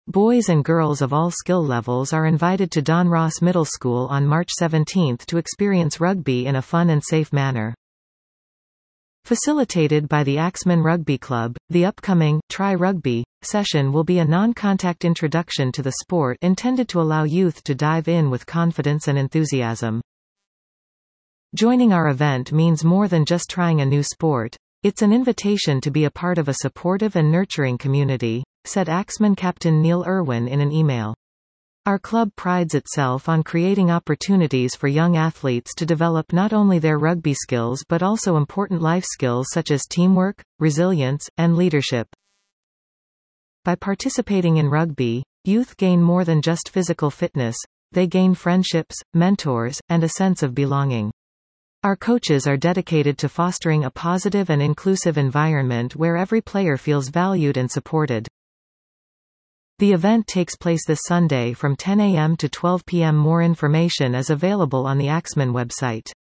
Boys and girls of all skill levels are invited to Don Ross Middle School on March 17 to experience rugby in a fun and safe manner. Facilitated by the Axemen Rugby Club, the upcoming Try Rugby session will be a non-contact introduction to the sport intended to allow youth to dive in with confidence and enthusiasm. Joining our event means more than just trying a new sport. It's an invitation to be a part of a supportive and nurturing community, said Axemen captain Neil Irwin in an email. Our club prides itself on creating opportunities for young athletes to develop not only their rugby skills but also important life skills such as teamwork, resilience, and leadership. By participating in rugby, youth gain more than just physical fitness, they gain friendships, mentors, and a sense of belonging. Our coaches are dedicated to fostering a positive and inclusive environment where every player feels valued and supported. The event takes place this Sunday from 10 a.m. to 12 p.m. More information is available on the Axemen website.